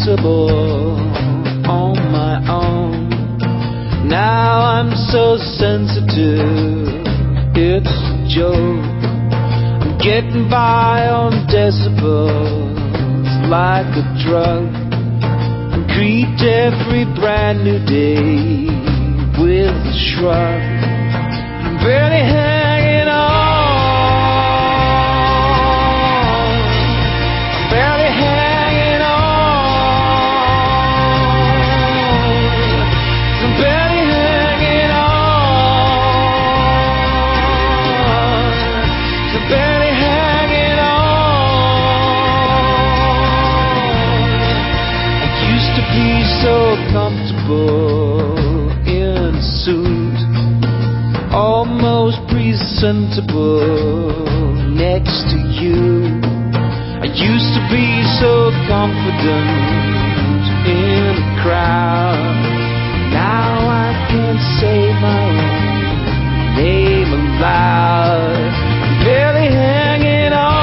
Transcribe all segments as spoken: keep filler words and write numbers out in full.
impossible on my own. Now I'm so sensitive, it's a joke. I'm getting by on decibels like a drug. I greet every brand new day with a shrug. I'm barely hanging on. I'm barely hanging on. I'm barely hanging on. I'm barely hanging on. I used to be so comfortable in a suit, almost presentable next to you. I used to be so confident in a crowd. Now I can't say my own name aloud. I'm barely hanging on.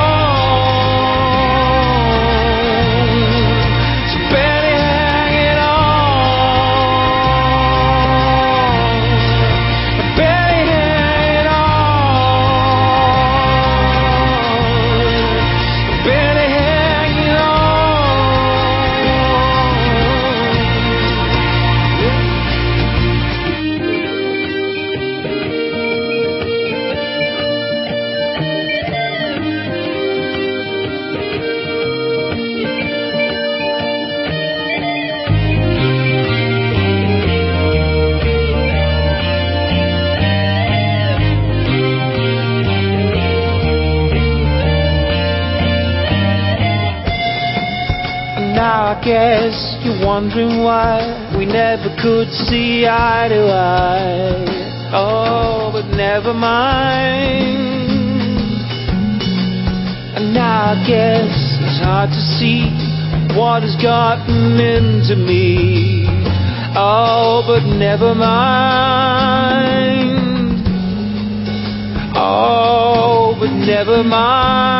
So barely hanging on. Barely hanging on. Barely hanging on. Now I guess you're wondering why we never could see eye to eye. Oh, but never mind. And now I guess it's hard to see what has gotten into me. Oh, but never mind. Oh, but never mind.